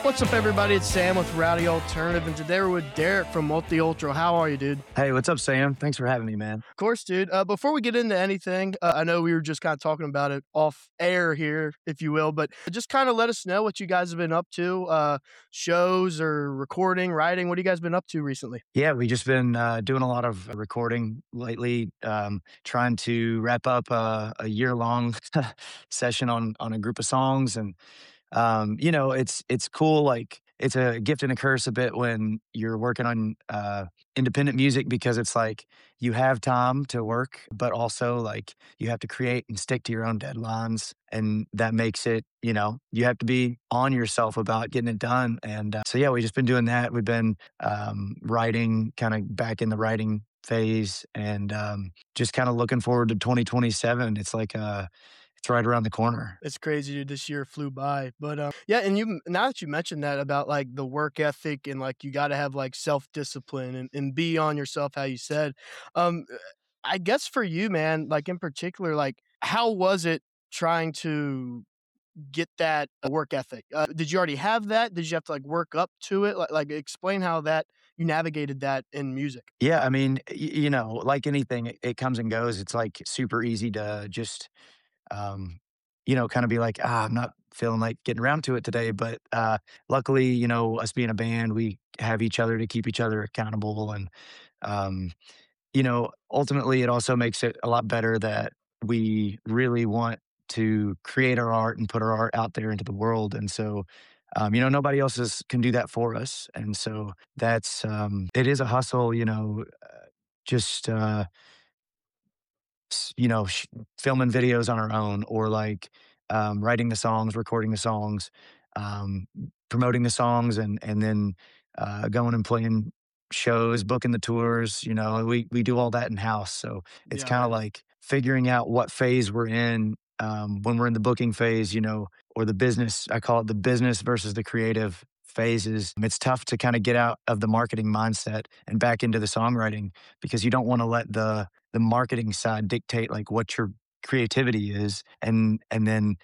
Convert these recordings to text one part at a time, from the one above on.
What's up, everybody? It's Sam with Rowdy Alternative, and today we're with Derek from Multi Ultra. How are you, dude? Hey, what's up, Sam? Thanks for having me, man. Of course, dude. Before we get into anything, I know we were just kind of talking about it off air here, if you will, but just kind of let us know what you guys have been up to, shows or recording, writing. What have you guys been up to recently? Yeah, we just been doing a lot of recording lately, trying to wrap up a year long session on a group of songs, and it's cool. Like it's a gift and a curse a bit when you're working on independent music because it's like you have time to work, but also like you have to create and stick to your own deadlines, and that makes it you have to be on yourself about getting it done. And so yeah, we've just been doing that. We've been writing, kind of back in the writing phase, and just kind of looking forward to 2027. It's like it's right around the corner. It's crazy, dude. This year flew by, but yeah. And now that you mentioned that about like the work ethic and like you got to have like self discipline and be on yourself, how you said, um, I guess for you, man, like in particular, like how was it trying to get that work ethic? Did you already have that? Did you have to like work up to it? Like explain how that you navigated that in music. Yeah, I mean, like anything, it comes and goes. It's like super easy to just, um, kind of be like, I'm not feeling like getting around to it today. But luckily, us being a band, we have each other to keep each other accountable. And, um, ultimately, it also makes it a lot better that we really want to create our art and put our art out there into the world. And so, nobody else can do that for us. And so it is a hustle, just, filming videos on our own, or like writing the songs, recording the songs, um, promoting the songs, and then going and playing shows, booking the tours. We do all that in house. So it's Yeah, kind of right. like figuring out what phase we're in when we're in the booking phase, or the business. I call it the business versus the creative phases. It's tough to kind of get out of the marketing mindset and back into the songwriting, because you don't want to let the marketing side dictate like what your creativity is. And then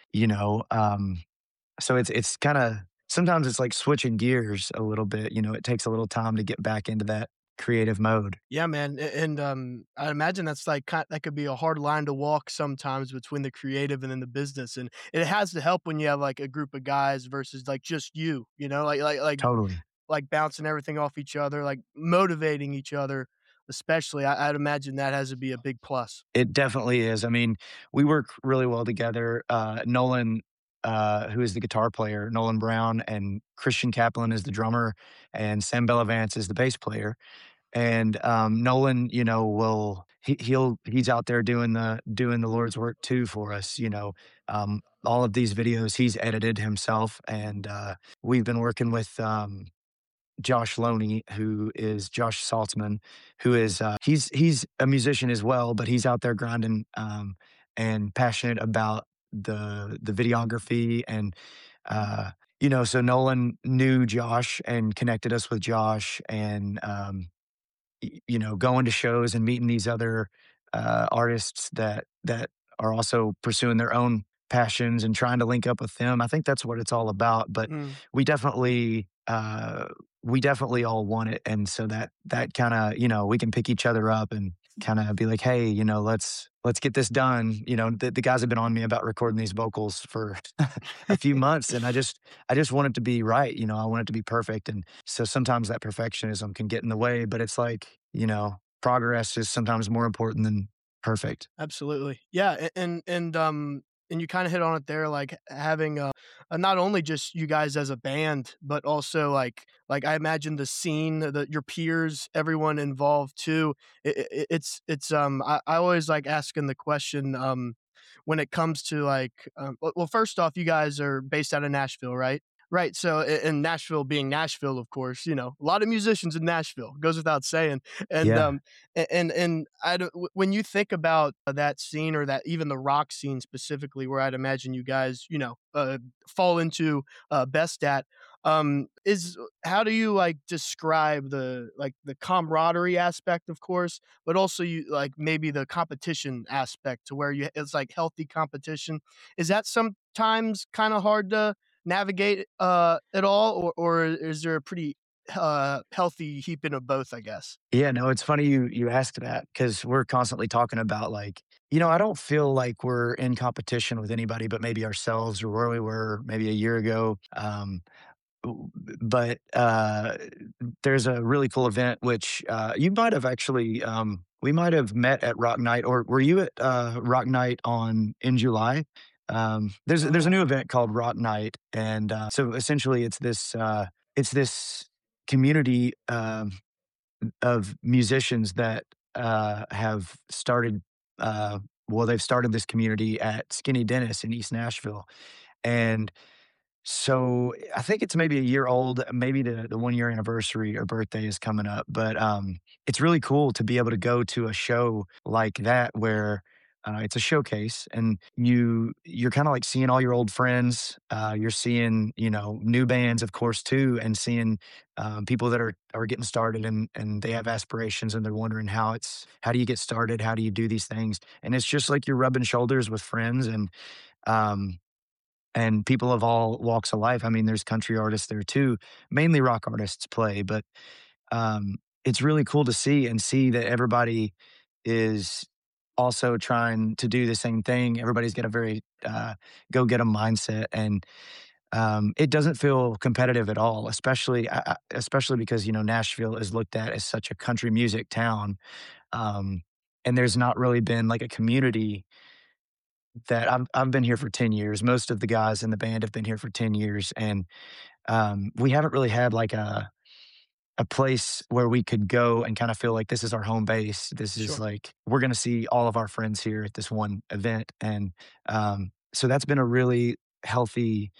so it's kind of, sometimes it's like switching gears a little bit. It takes a little time to get back into that creative mode. Yeah, man, and I imagine that's like that could be a hard line to walk sometimes between the creative and then the business, and it has to help when you have like a group of guys versus like just you know, Totally. like bouncing everything off each other, like motivating each other, especially. I'd imagine that has to be a big plus. It definitely is. I mean, we work really well together. Nolan, who is the guitar player, Nolan Brown, and Christian Kaplan is the drummer, and Sam Bellavance is the bass player. And Nolan, he's out there doing the Lord's work too for us. All of these videos he's edited himself, and we've been working with Josh Loney, who is Josh Saltzman, who is he's a musician as well, but he's out there grinding, and passionate about the videography. And so Nolan knew Josh and connected us with Josh. And going to shows and meeting these other artists that are also pursuing their own passions and trying to link up with them. I think that's what it's all about. But Mm. we definitely uh, we definitely all want it, and so that kind of, we can pick each other up and kind of be like, hey, let's get this done. The guys have been on me about recording these vocals for a few months, and I just want it to be right. I want it to be perfect. And so sometimes that perfectionism can get in the way, but it's like, progress is sometimes more important than perfect. Absolutely. Yeah, and you kinda hit on it there, like, having, not only just you guys as a band, but also, like, I imagine the scene, your peers, everyone involved too. I always like asking the question, when it comes to, like, well, first off, you guys are based out of Nashville, right? Right, so and Nashville being Nashville, of course, a lot of musicians in Nashville, goes without saying, and, Yeah. and I don't when you think about that scene or that even the rock scene specifically, where I'd imagine you guys, fall into best at, is how do you like describe the camaraderie aspect, of course, but also you like maybe the competition aspect to where it's like healthy competition. Is that sometimes kind of hard to navigate, at all, or is there a pretty, healthy heaping of both, I guess? Yeah, no, it's funny you ask that because we're constantly talking about like, I don't feel like we're in competition with anybody but maybe ourselves or where we were maybe a year ago. But there's a really cool event which you might have actually we might have met at Rock Night, or were you at Rock Night on in July? There's a new Oh. event called Rock Night, and so essentially it's this community of musicians that have started. Well, they've started this community at Skinny Dennis in East Nashville, and so, I think it's maybe a year old, maybe the 1-year anniversary or birthday is coming up, but, it's really cool to be able to go to a show like that where, it's a showcase and you're kinda, like, seeing all your old friends, you're seeing, new bands, of course, too, and seeing, people that are getting started and they have aspirations and they're wondering how do you get started? How do you do these things? And it's just like you're rubbing shoulders with friends um and people of all walks of life. I mean, there's country artists there too, mainly rock artists play, but it's really cool to see that everybody is also trying to do the same thing. Everybody's got a very go get 'em mindset, and it doesn't feel competitive at all. Especially because Nashville is looked at as such a country music town, um, and there's not really been like a community that I've been here for 10 years. Most of the guys in the band have been here for 10 years, and, we haven't really had, like, a place where we could go and kinda feel like this is our home base. This is, Sure. like we're gonna see all of our friends here at this one event, and, so that's been a really healthy,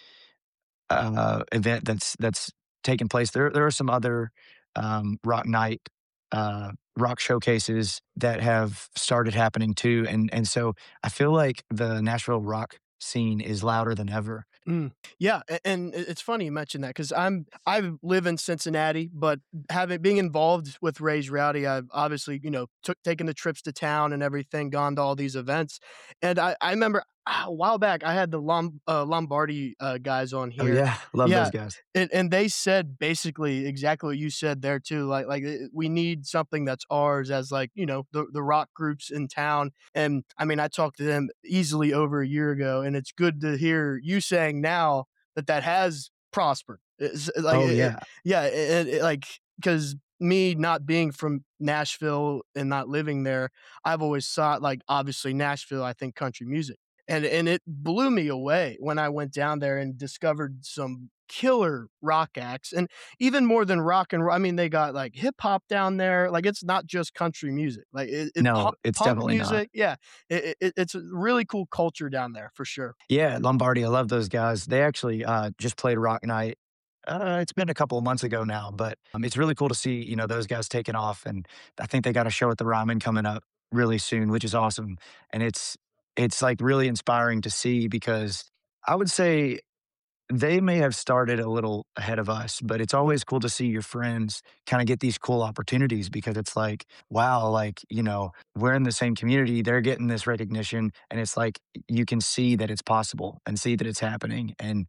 event that's taken place. There are some other, rock night, rock showcases that have started happening too, and so I feel like the Nashville rock scene is louder than ever. Mm. Yeah, and it's funny you mentioned that because I live in Cincinnati, but having being involved with Ray's Rowdy, I've obviously, taken the trips to town and everything, gone to all these events, and I remember a while back, I had the Lombardi, guys on Oh, here. yeah, love those Yeah, guys. and they said basically exactly what you said there too, we need something that's ours as, like, the rock groups in town, and, I mean, I talked to them easily over a year ago, and it's good to hear you saying now that that has prospered. It's like, Oh, yeah. yeah, like, because me not being from Nashville and not living there, I've always thought, like, obviously, Nashville, I think country music, and it blew me away when I went down there and discovered some killer rock acts, and even more than rock and ro I mean, they got, like, hip hop down there, like, it's not just country music, like, it No, it's punk definitely not. music, yeah, it's a really cool culture down there for sure. Yeah, Lombardi, I love those guys. They actually, just played Rock Night. It's been a couple of months ago now, but, it's really cool to see, those guys taking off, and I think they got a show at the Ryman coming up really soon, which is awesome, and it's, like, really inspiring to see because I would say they may have started a little ahead of us, but it's always cool to see your friends kinda get these cool opportunities because it's like, wow, like, we're in the same community, they're getting this recognition, and it's like, you can see that it's possible and see that it's happening, and,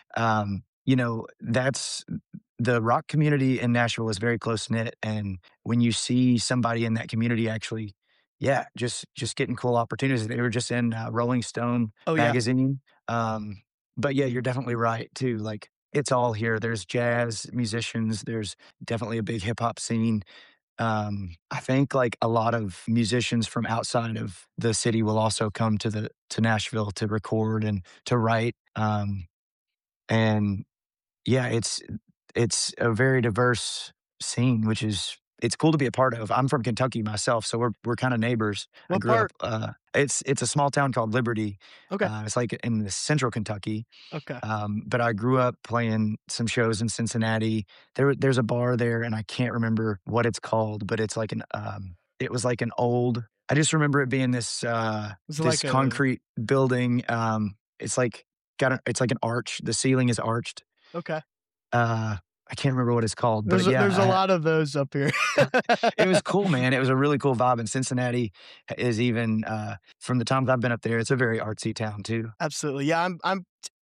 that's the rock community in Nashville is very close-knit, and when you see somebody in that community actually yeah, just getting cool opportunities. They were just in, Rolling Stone Oh, yeah. magazine, um, but yeah, you're definitely right too, like, it's all here. There's jazz musicians, there's definitely a big hip hop scene. I think, like, a lot of musicians from outside of the city will also come to Nashville to record and to write, and yeah, it's a very diverse scene, which is it's cool to be a part of. I'm from Kentucky myself, so we're kinda neighbors. I What grew up, part? it's a small town called Liberty. Okay, It's, like, in the central Kentucky, okay. but I grew up playing some shows in Cincinnati. There's a bar there, and I can't remember what it's called, but it's like it was like an old I just remember it being Is it this like a concrete building, it's like it's like an arch, the ceiling is arched. okay. Uh, I can't remember what it's called, but There's a yeah, lot of those up here. it was cool, man. It was a really cool vibe, and Cincinnati is even, from the times I've been up there, it's a very artsy town too. Absolutely. Yeah,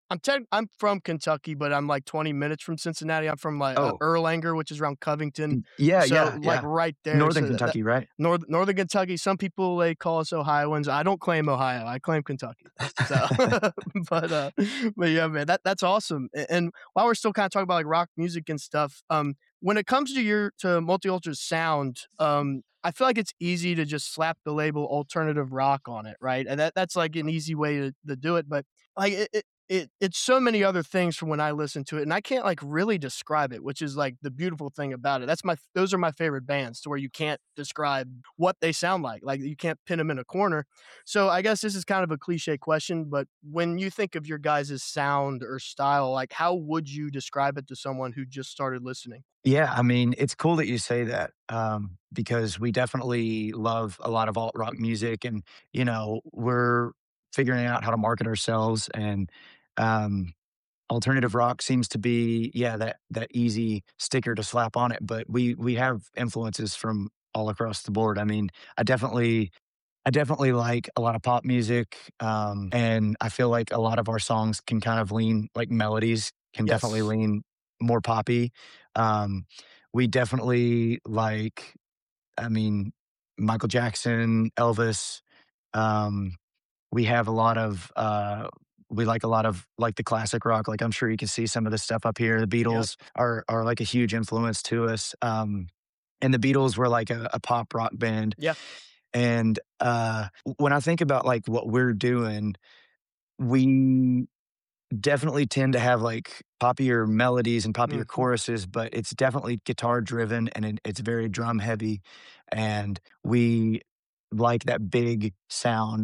I'm from Kentucky, but I'm, like, 20 minutes from Cincinnati. I'm from, like, Oh, Erlanger, which is around Covington, yeah, so, yeah, like, yeah. right there, Northern so that Kentucky, right? Northern Kentucky, some people, they call us Ohioans. I don't claim Ohio, I claim Kentucky. So, but, uh but yeah, man, that's awesome, and while we're still kinda talking about, like, rock music and stuff, when it comes to Multi Ultra's sound, I feel like it's easy to just slap the label alternative rock on it, right? And that's, like, an easy way to do it, but, like, it's so many other things from when I listen to it, and I can't, like, really describe it, which is, like, the beautiful thing about it. Those are my favorite bands to where you can't describe what they sound like, you can't pin them in a corner. So, I guess this is kind of a cliche question, but when you think of your guys' sound or style, like, how would you describe it to someone who just started listening? Yeah, I mean, it's cool that you say that, because we definitely love a lot of alt rock music, and we're figuring out how to market ourselves, and um, alternative rock seems to be, yeah, that easy sticker to slap on it. But we have influences from all across the board. I mean, I definitely I definitely like a lot of pop music, and I feel like a lot of our songs can kind of lean like melodies can definitely Yes. lean more poppy. Um, we definitely like, I mean, Michael Jackson, Elvis. Um, we have a lot of, we like a lot of like the classic rock. Like I'm sure you can see some of the stuff up here. The Yep. Beatles are like a huge influence to us. And the Beatles were like a pop rock band. Yeah. And, when I think about, like, what we're doing, we definitely tend to have, like, poppier melodies and poppier Mhm. choruses, but it's definitely guitar driven and it's very drum heavy, and we like that big sound,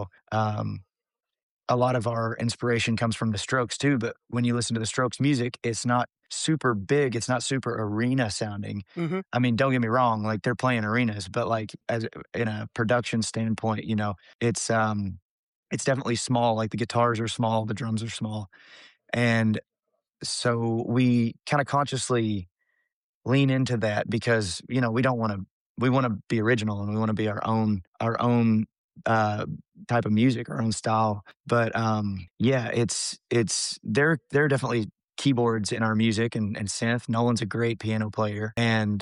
a lot of our inspiration comes from the Strokes too, but when you listen to the Strokes music, it's not super big, it's not super arena sounding. Mhm. I mean, don't get me wrong, like they're playing arenas, but like in a production standpoint, it's definitely small. Like the guitars are small, the drums are small. And so we kind of consciously lean into that because, we want to be original and we want to be our own uh type of music, our own style. But yeah, there are definitely keyboards in our music and synth. Nolan's a great piano player, and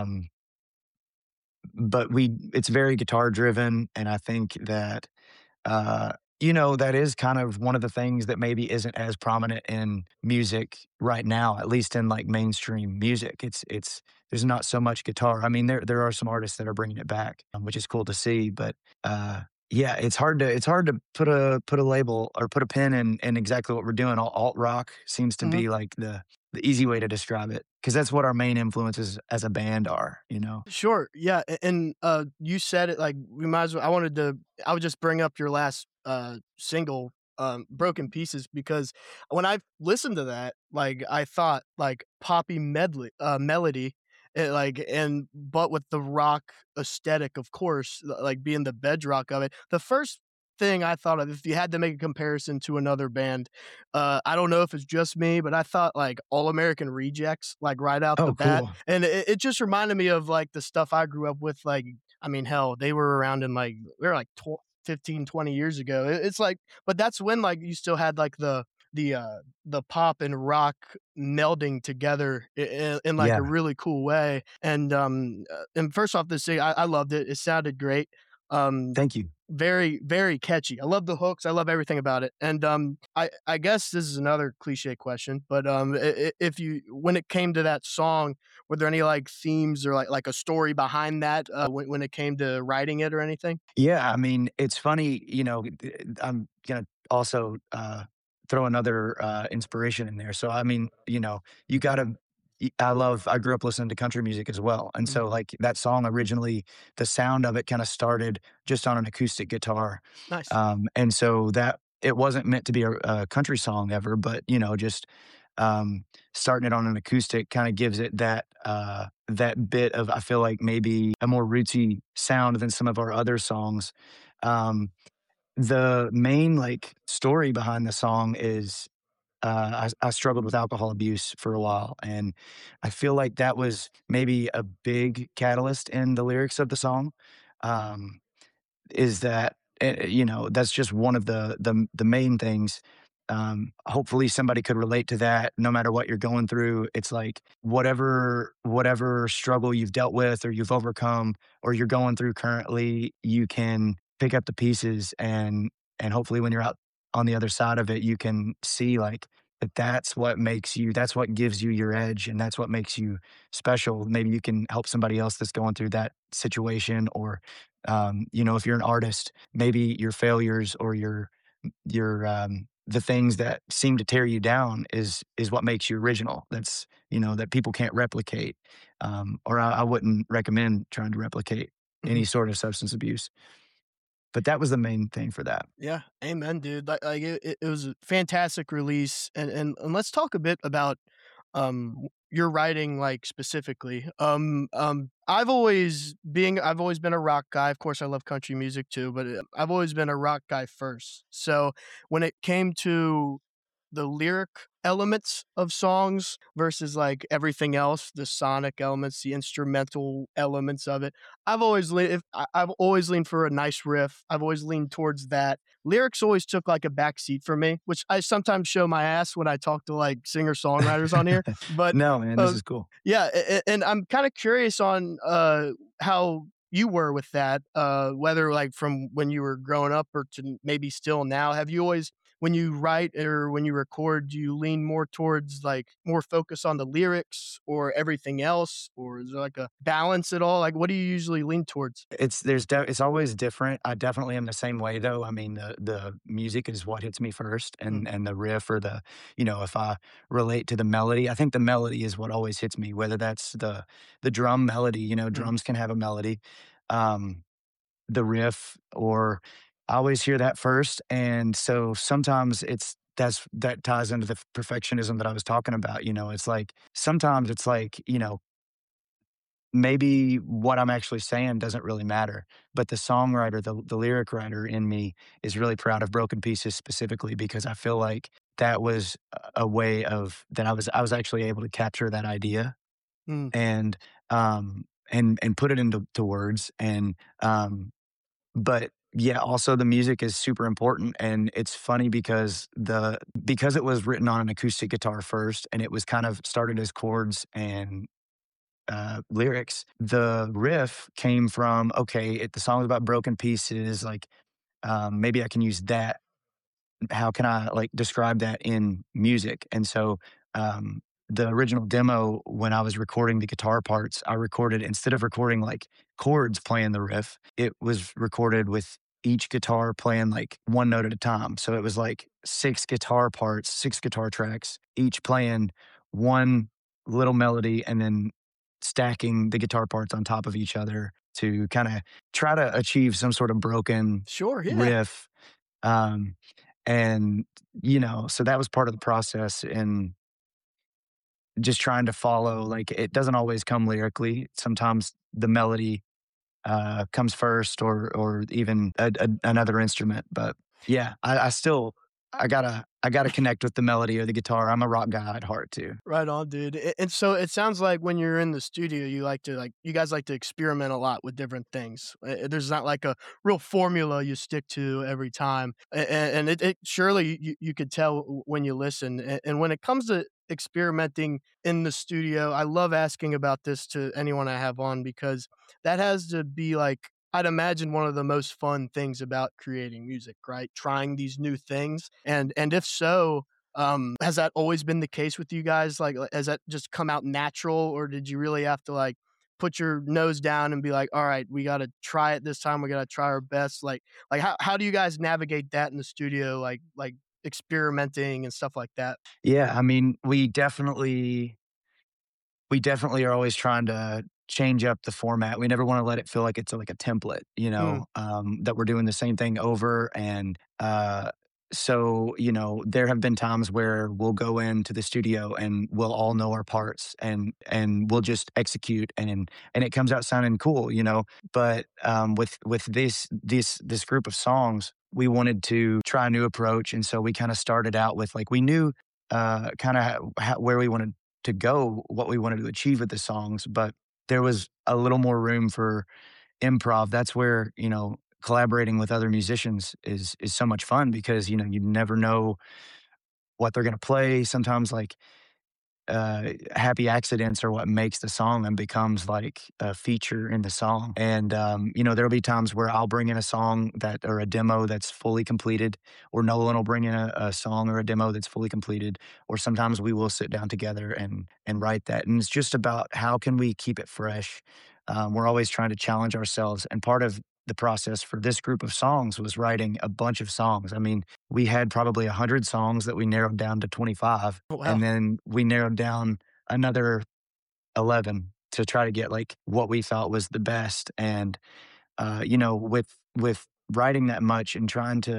but we it's very guitar driven, and I think that uh, that is kind of one of the things that maybe isn't as prominent in music right now, at least in like mainstream music. It's there's not so much guitar. I mean, there are some artists that are bringing it back, which is cool to see. But yeah, it's hard to put a label or put a pin in exactly what we're doing. Alt rock seems to Mhm. be like the easy way to describe it because that's what our main influences as a band are. Sure. Yeah. And you said it like we might as well. I would just bring up your last single, Broken Pieces, because when I listened to that, like I thought like poppy medley melody, but with the rock aesthetic, of course, like being the bedrock of it. The first thing I thought of, if you had to make a comparison to another band, I don't know if it's just me, but I thought like All American Rejects, like right out the Oh, bat, cool. and it just reminded me of like the stuff I grew up with. Like, I mean, hell, they were around in like they were like 15, 20 years ago. It's like, but that's when like you still had like the pop and rock melding together in like a Yeah. really cool way. And first off, this thing I loved it. It sounded great. Um, Thank you. very, very catchy. I love the hooks, I love everything about it, and, I guess this is another cliche question, but, I if you when it came to that song, were there any, like, themes or, like, a story behind that, when it came to writing it or anything? Yeah, I mean, it's funny, I'm gonna also throw another inspiration in there. So, I mean, you gotta. I grew up listening to country music as well, and Mhm. so like that song originally, the sound of it kind of started just on an acoustic guitar, Nice. and so that it wasn't meant to be a country song ever, but just um, starting it on an acoustic kind of gives it that bit of, I feel like, maybe a more rootsy sound than some of our other songs. Um, the main like story behind the song is I struggled with alcohol abuse for a while, and I feel like that was maybe a big catalyst in the lyrics of the song. Um, is that that's just one of the main things. hopefully somebody could relate to that no matter what you're going through. It's like whatever struggle you've dealt with or you've overcome or you're going through currently, you can pick up the pieces and hopefully when you're out on the other side of it, you can see like that that's what gives you your edge and that's what makes you special. Maybe you can help somebody else that's going through that situation or if you're an artist, maybe your failures or your the things that seem to tear you down is what makes you original. That's that people can't replicate, or I wouldn't recommend trying to replicate any Mhm. sort of substance abuse. But that was the main thing for that. Yeah, amen, dude. Like it was a fantastic release, and let's talk a bit about your writing, like specifically. I've always been a rock guy. Of course, I love country music too, but I've always been a rock guy first. So when it came to the lyric elements of songs versus like everything else, the sonic elements, the instrumental elements of it. I've always leaned for a nice riff. I've always leaned towards that. Lyrics always took like a backseat for me, which I sometimes show my ass when I talk to like singer-songwriters on here. But No, man, this uh, is cool. yeah, and I'm kind of curious on how you were with that, whether like from when you were growing up or to maybe still now. Have you always, when you write or when you record, do you lean more towards like more focus on the lyrics or everything else, or is there like a balance at all? Like, what do you usually lean towards? It's always different. I definitely am the same way though. I mean, the music is what hits me first Mm, and the riff or if I relate to the melody, I think the melody is what always hits me, whether that's the drum melody, mm, drums can have a melody. Um, the riff or I always hear that first. And so sometimes that ties into the perfectionism that I was talking about. It's like sometimes it's like, maybe what I'm actually saying doesn't really matter. But the songwriter, the lyric writer in me is really proud of Broken Pieces specifically because I feel like that was a way of that I was actually able to capture that idea mm. and and put it into words but yeah, also the music is super important, and it's funny because it was written on an acoustic guitar first, and it was kind of started as chords and lyrics. The riff came from the song's about broken pieces. Like maybe I can use that how can I like describe that in music? And so the original demo, when I was recording the guitar parts, I recorded instead of recording like chords playing the riff, it was recorded with each guitar playing like one note at a time. So it was like six guitar parts, six guitar tracks, each playing one little melody and then stacking the guitar parts on top of each other to kind of try to achieve some sort of broken Sure, yeah. riff um, and, so that was part of the process and just trying to follow, like, it doesn't always come lyrically. Sometimes the melody, comes first or even another instrument. But yeah, I gotta connect with the melody or the guitar. I'm a rock guy at heart too. Right on, dude. And so it sounds like when you're in the studio, you guys like to experiment a lot with different things. There's not like a real formula you stick to every time, and it surely you could tell when you listen. And when it comes to experimenting in the studio, I love asking about this to anyone I have on because that has to be like, I'd imagine, one of the most fun things about creating music, right? Trying these new things, and if so, has that always been the case with you guys? Like, has that just come out natural, or did you really have to like put your nose down and be like, "All right, we got to try it this time. We got to try our best." Like how do you guys navigate that in the studio? Like experimenting and stuff like that. Yeah, I mean, we definitely are always trying to change up the format. We never wanna let it feel like it's like a template, Mm, that we're doing the same thing over, and, so, there have been times where we'll go into the studio and we'll all know our parts and we'll just execute and it comes out sounding cool, But, with this group of songs, we wanted to try a new approach, and so we kinda started out with, like we knew, kinda where we wanted to go, what we wanted to achieve with the songs, but there was a little more room for improv. That's where, collaborating with other musicians is so much fun because, you never know what they're gonna play. Sometimes, like, happy accidents are what makes the song and becomes like a feature in the song. And you know, there'll be times where I'll bring in a song that or a demo that's fully completed, or Nolan will bring in a song or a demo that's fully completed, or sometimes we will sit down together and write that. And it's just about how can we keep it fresh. We're always trying to challenge ourselves, and part of the process for this group of songs was writing a bunch of songs. I mean, we had probably 100 songs that we narrowed down to 25, Oh, wow. and then we narrowed down another 11 to try to get, like, what we thought was the best. And, you know, with writing that much and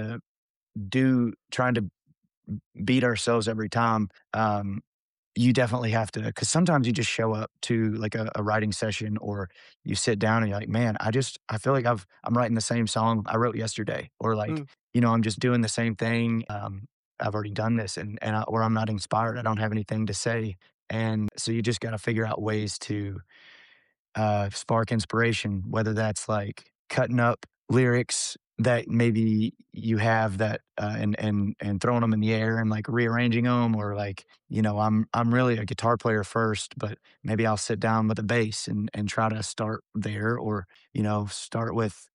trying to beat ourselves every time, you definitely have to, because sometimes you just show up to, like, a writing session, or you sit down and you're like, "Man, I feel like I'm writing the same song I wrote yesterday," or, like, Mm, you know, "I'm just doing the same thing, I've already done this," or I'm not inspired, I don't have anything to say. And so you just gotta figure out ways to spark inspiration, whether that's like cutting up lyrics that maybe you have that and throwing them in the air and like rearranging them, or like, you know, I'm really a guitar player first, but maybe I'll sit down with a bass and try to start there, or, you know, start with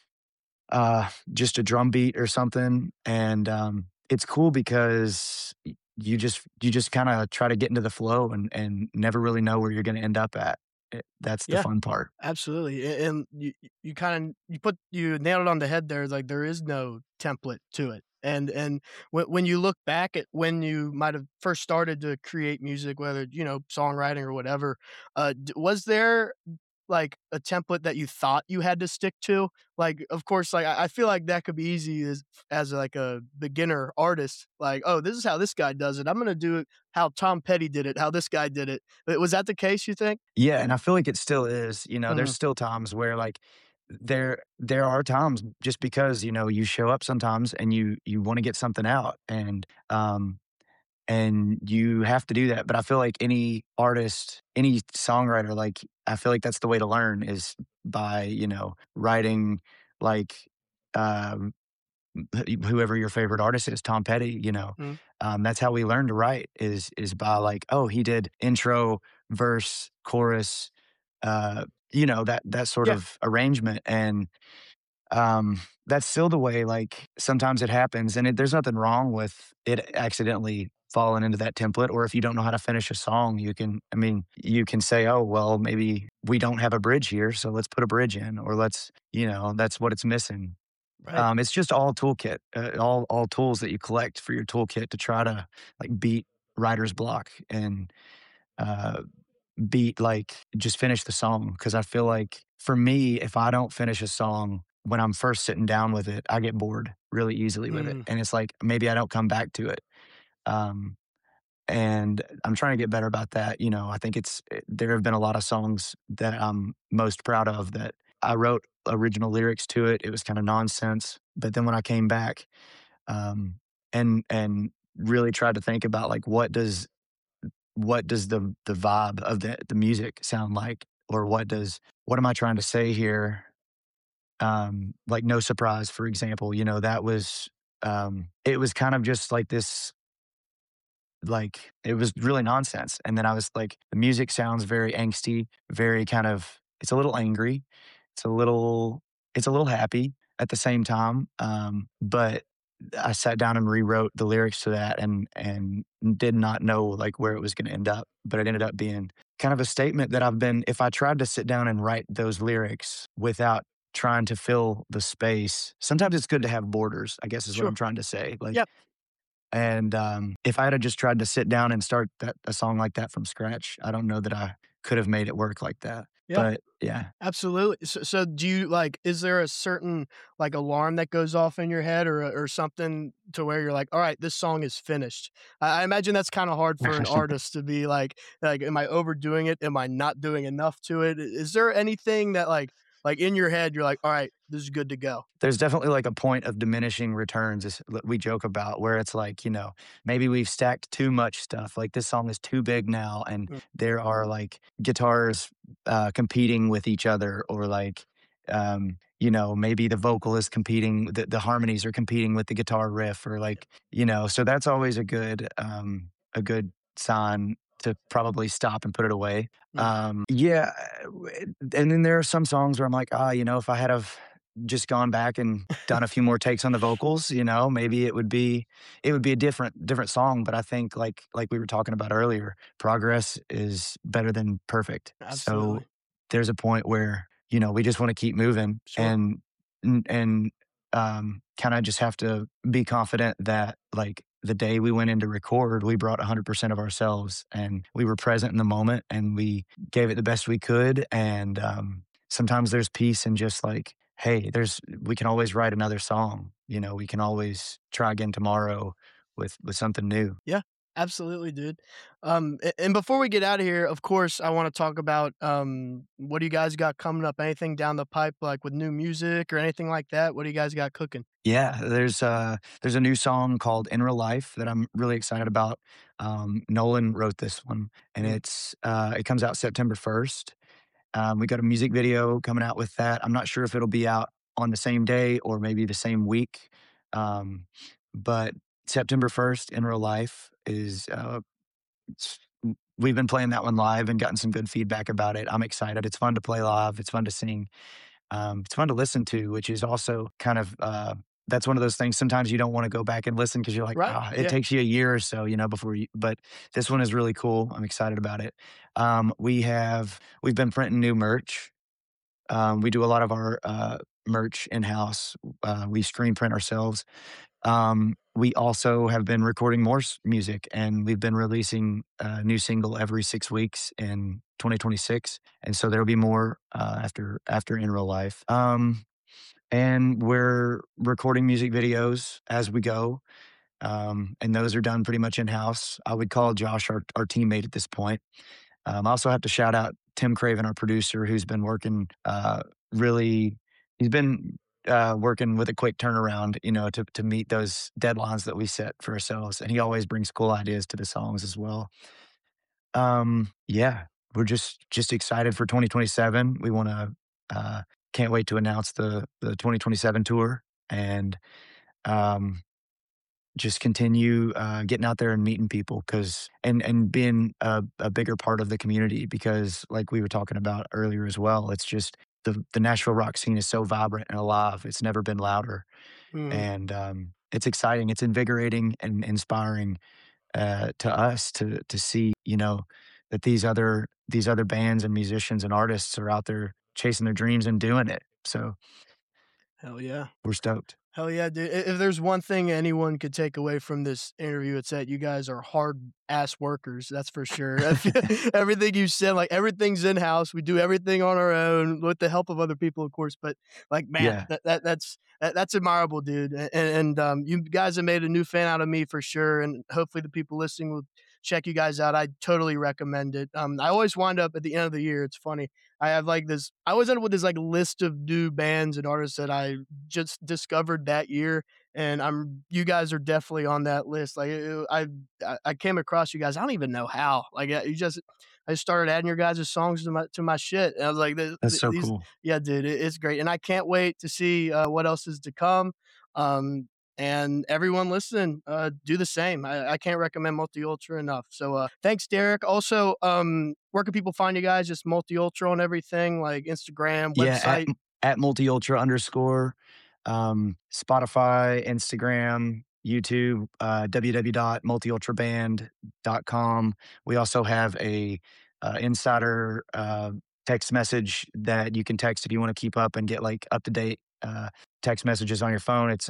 just a drum beat or something. And it's cool because you just kind of try to get into the flow and never really know where you're going to end up at. That's the yeah. fun part. Absolutely, and you kinda you nailed it on the head there, like, there is no template to it, and when you look back at when you might have first started to create music, whether, you know, songwriting or whatever, d was there, like, a template that you thought you had to stick to? Like, of course, like, I feel like that could be easy as, like, a beginner artist, like, "Oh, this is how this guy does it, I'm gonna do it how Tom Petty did it, how this guy did it." Was that the case, you think? Yeah, and I feel like it still is. You know, there's Mhm, still times where like there are times just because, you know, you show up sometimes and you want to get something out, and you have to do that. But I feel like any artist, any songwriter, like, I feel like that's the way to learn is by, you know, writing, like, um, whoever your favorite artist is, Tom Petty, you know, mhm, that's how we learn to write is by like, oh, he did intro, verse, chorus, you know, that sort yeah. of arrangement. And that's still the way, like, sometimes it happens, and there's nothing wrong with it accidentally falling into that template. Or if you don't know how to finish a song, I mean, you can say, "Oh, well, maybe we don't have a bridge here, so let's put a bridge in," or let's, you know, that's what it's missing. Right. It's just all toolkit, all tools that you collect for your toolkit to try to, like, beat writer's block and, uh beat like just finish the song. Because I feel like for me, if I don't finish a song when I'm first sitting down with it, I get bored really easily with it, Mm, and it's like maybe I don't come back to it. Um, and I'm trying to get better about that. You know, I think there have been a lot of songs that I'm most proud of that I wrote original lyrics to it. It was kind of nonsense, but then when I came back, um, and really tried to think about like what does the vibe of the music sound like? Or what am I trying to say here? Like No Surprise, for example, you know, that was, it was kind of just like this, like, it was really nonsense. And then I was like, the music sounds very angsty, very kind of, it's a little angry, it's a little, it's a little happy at the same time. But I sat down and rewrote the lyrics to that and did not know like where it was going to end up, but it ended up being kind of a statement that if I tried to sit down and write those lyrics without trying to fill the space, sometimes it's good to have borders, I guess is what I'm sure. trying to say. Like, Yep. and, if I had just tried to sit down and start a song like that from scratch, I don't know that I could have made it work like that. Yeah. But yeah, Absolutely. So do you like, is there a certain, like, alarm that goes off in your head or something to where you're like, "All right, this song is finished." I imagine that's kinda hard for an artist to be like, "Am I overdoing it? Am I not doing enough to it?" Is there anything that, like, in your head, you're like, "All right, this is good to go." there's definitely like a point of diminishing returns is we joke about, where it's like, you know, maybe we've stacked too much stuff. Like, this song is too big now, and Mm, there are like guitars, competing with each other, or like, maybe the vocal is competing, the harmonies are competing with the guitar riff, or like, so that's always a good sign to probably stop and put it away. Mm. Yeah, and then there are some songs where I'm like, if I had have just gone back and done a few more takes on the vocals, maybe it would be a different song. But I think like we were talking about earlier, progress is better than perfect. So Absolutely. there's a point where, we just want to keep moving, Sure. and kind of just have to be confident that like the day we went in to record, we brought 100% of ourselves and we were present in the moment and we gave it the best we could. And sometimes there's peace in just like, hey, we can always write another song. We can always try again tomorrow with something new. Yeah, absolutely, dude. And before we get out of here, of course, I want to talk about what do you guys got coming up? Anything down the pipe, like with new music or anything like that? What do you guys got cooking? Yeah, there's a new song called "In Real Life" that I'm really excited about. Nolan wrote this one, and Mm. it comes out September 1st. We got a music video coming out with that. I'm not sure if it'll be out on the same day or maybe the same week. Um, but September 1st, In Real Life is, we've been playing that one live and gotten some good feedback about it. I'm excited. It's fun to play live. It's fun to sing. It's fun to listen to, which is also kind of, that's one of those things. Sometimes you don't want to go back and listen because you're like, Right? it Yeah. takes you a year or so, but this one is really cool. I'm excited about it. We've been printing new merch. We do a lot of our merch in house. We screen print ourselves. We also have been recording more music, and we've been releasing a new single every 6 weeks in 2026, and so there'll be more after In Real Life. And we're recording music videos as we go, and those are done pretty much in house. I would call Josh our teammate at this point. I also have to shout out Tim Craven, our producer, who's been working really. He's been working with a quick turnaround, to meet those deadlines that we set for ourselves, and he always brings cool ideas to the songs as well. Yeah, we're just excited for 2027. We want to can't wait to announce the 2027 tour, and um, just continue getting out there and meeting people, because and being a bigger part of the community, because like we were talking about earlier as well, it's just the Nashville rock scene is so vibrant and alive. It's never been louder, Mhm. and it's exciting. It's invigorating and inspiring to us to see, that these other bands and musicians and artists are out there chasing their dreams and doing it. So Hell yeah. we're stoked. Hell yeah, dude. If there's one thing anyone could take away from this interview, it's that you guys are hard ass workers. That's for sure. Everything you said, like everything's in house. We do everything on our own with the help of other people, of course. But like, man, Yeah, that's admirable, dude. And you guys have made a new fan out of me for sure. And hopefully the people listening will check you guys out. I totally recommend it. I always wind up at the end of the year. It's funny. I have like this. I always end up with this like list of new bands and artists that I just discovered that year, and you guys are definitely on that list. Like I came across you guys. I don't even know how. Like I just started adding your guys' songs to my shit, and I was like, that's so these, cool. yeah, dude, it's great, and I can't wait to see what else is to come. Um, and everyone listening, do the same. I can't recommend Multi Ultra enough. So thanks, Derek. Also, where can people find you guys? Just Multi Ultra on everything, like Instagram, Yeah, website. at multi ultra underscore, Spotify, Instagram, YouTube, www.multiultraband.com. We also have a insider text message that you can text if you want to keep up and get like up to date text messages on your phone. It's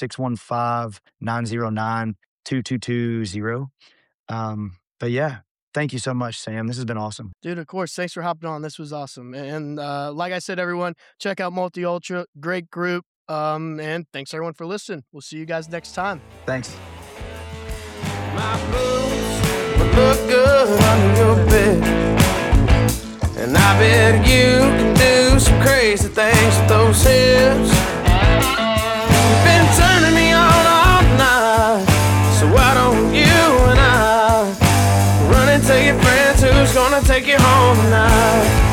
615-909-2220. But yeah, thank you so much, Sam. This has been awesome. Dude, of course. Thanks for hopping on. This was awesome. And like I said, everyone, check out Multi Ultra. Great group. And thanks everyone for listening. We'll see you guys next time. Thanks. My boots would look good under your bed, and I bet you can do some crazy things with those hips. You've been turning me on all night, so why don't you and I run and tell your friends who's gonna take you home tonight?